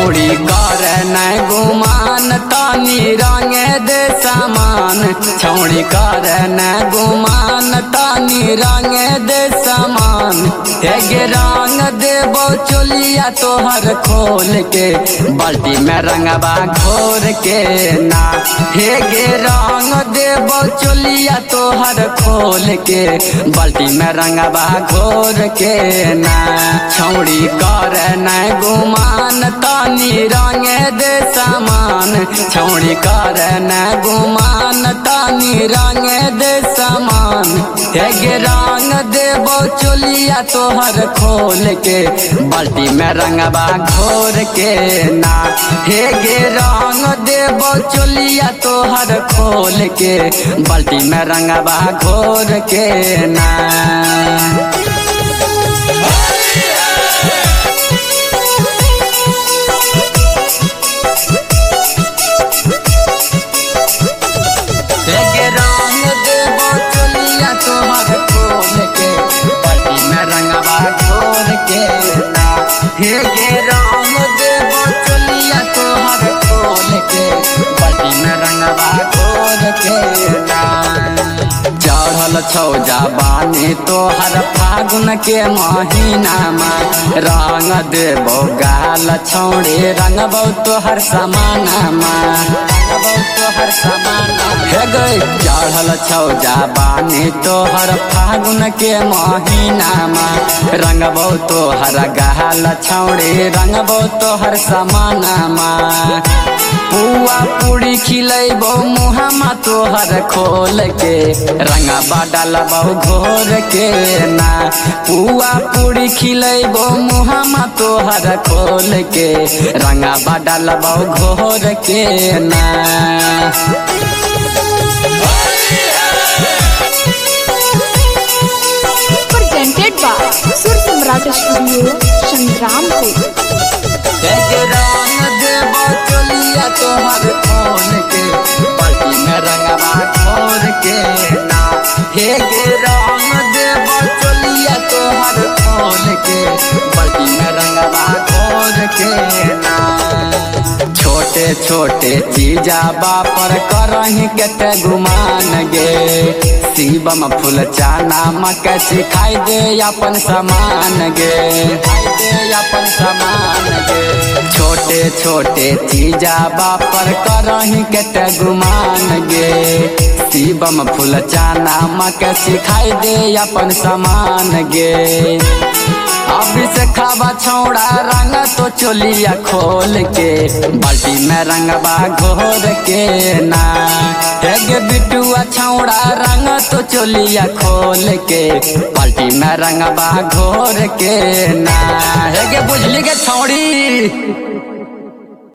छौड़ी कर न गुमान तानी रंगे दे सामान छौड़ी कर न गुमान तानी रंगे दे सामान हेगे रंग देबो चोलिया तोहर खोल के बाल्टी में रंगबा घोर के ना हेगे रंग देबो चोलिया तोहर खोल के बाल्टी में रंगबा घोर के ना छौड़ी कर न गुमान तानी रंगे दे सामान छौड़ी कर न गुमान तानी रंगे दे सामान हेगे रंग देबो चोलिया तोहर खोल के बाल्टी में रंगबा घोर के ना हेगे रंग देबो चोलिया तोहर खोल के बाल्टी में रंगबा घोर के ना हेगे रंग देबो चोलिया तोहर खोल के बाल्टी में रंगबा घोर के ना चढ़ल छौ जवानी तोहर फागुन के महीना में रंग देबो गाल छौड़ी रंगबो तोहर समाना तोहर समाना हे गई चढ़ल छौ जवानी तोहर फागुन के महीना में रंगबो तोहर गाल छौड़ी रंगबो तोहर समाना पुआ पूरी खिलैबो मुहामा तोहर खोल के रंगबा डालबो घोर के ना पुआ पूरी खिलैबो मुहामा तोहर खोल के रंगबा डालबो घोर के ना presented by Sur Samrat Studio, Shangrampur. रंग देबो चोलिया तोहर खोल के बाल्टी में रंगबा घोर के ना हेगे रंग देबो चोलिया तोहर खोल के बाल्टी में रंगबा घोर के ना छोटे छोटे चीजा बापर करही केते गुमान गे शिवम फूल चाना मके सिखाई दे अपन समान गे अपन समान गे छोटे छोटे चीजा बापर करही केते गुमान गे शिवम फूल चाना मके सिखाई दे अपन समान गे अभी से खाबा छौड़ा रंग तो चोलिया खोल के बाल्टी में रंगबा घोर के ना हेगे बिटुआ छौड़ा रंग तो चोलिया खोल के बाल्टी में रंगबा घोर के ना हेगे बुझली के छौड़ी।